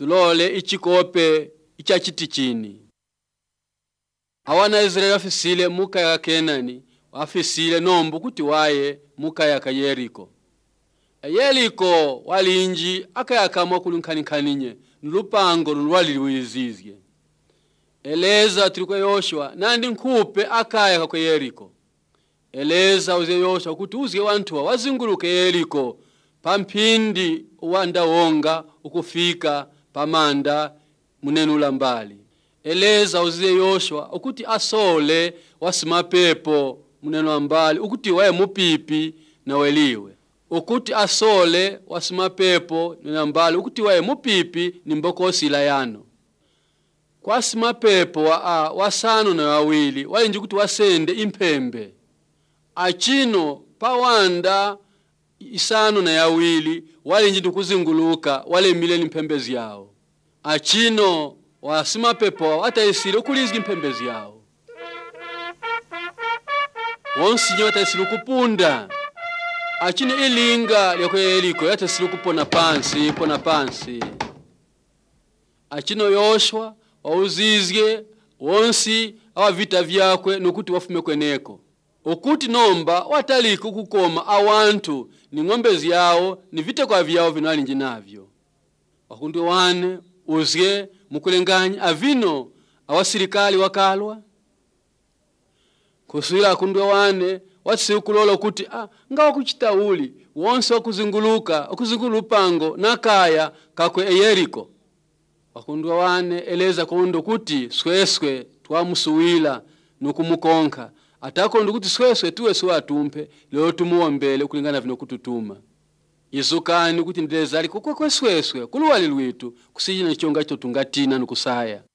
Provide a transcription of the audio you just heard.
tulole ichikope ichachitichini. Awana Israeli afisile muka ya Kenani, afisile nombu kuti waye muka ya Yeriko. Yeriko walinji akayakamwa kulunkaninkaninye, nulupango nulwaliliwizizye. Eleza tuliko Yoshua, nandi nkupe akaya kwa Yeriko. Eleza uze Yoshua kuti uzge wantuwa wazinguluke Yeriko, pampindi uwanda wonga ukufika pamanda munenula mbali. Eleza uze Yoshua ukuti asole wasimapepo munenula mbali, ukuti wae mupipi na weliwe. Ukuti asole wasimapepo munenula mbali, ukuti wae mupipi ni mbokosi ilayano. Kwa simapepo wasano na wawili, walinji kuti wasende impembe. Achino pawanda isano na yawili, walinji tukuzinguluka, wale mileni mpembezi yao. Achino wasimapepo wataisile ukulizgi mpembezi yao. Wonsinye wataisile kupunda. Achino ilinga lya kwa Yeriko yataisile kupona pansi. Achino Yoshua wauzizge wonsi awa vita vyakwe nukuti wafume kweneko. Ukuti nomba wataliko kukoma awantu ni ngombezi yao ni vita kwa vyao vinwali njinavyo. Wakundi wane uzge mukulenganya avino awasirikali wakalwa. Kuswila akundi wane watisi ukulola kuti nga kuchitauli wonsi wakuzingulupango nakaya kakwe Yeriko. Wakundi wane eleza kondo kuti sweswe twamusuwila nukumukonka. Atakondo kuti sweswe tuwe suwatumpe leo tumuombele kulingana vino kututuma. Izukani kuti ndezali kwa sweswe kuluwali lwitu kusijina chonga chito tungatina nukusaya.